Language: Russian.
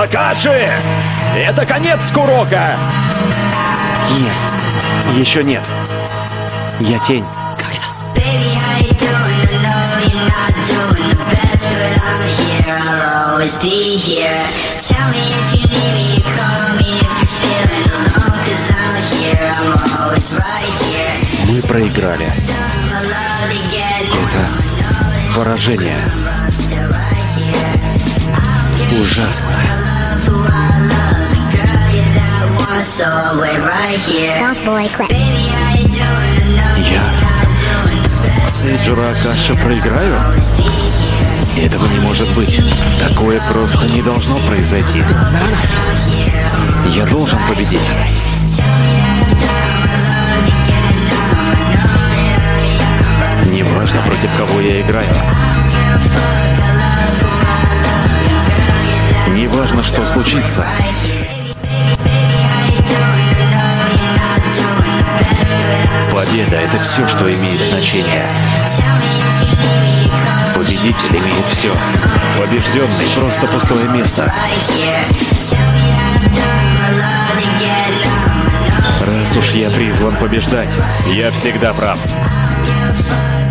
Акаши! Это конец Курока! Нет, еще нет. Я тень. Baby, how you doing? I know you're not doing the best, but I'm here. I'll always be here. Tell me if you need me, you call me if you're feeling alone, 'cause I'm here. I'm always right here. Мы проиграли. My love to get Это поражение. still right here. Ужасно. Love who I love, and girl, you're that one, so wait right here. Boss boy clip. Baby, how you doing? I know Я Сейджура Акаши проиграю? Этого не может быть. Такое просто не должно произойти. Я должен победить. Неважно, против кого я играю. Неважно, что случится. Победа — это все, что имеет значение. Победитель имеет все. Побежденный — просто пустое место. Раз уж я призван побеждать, я всегда прав.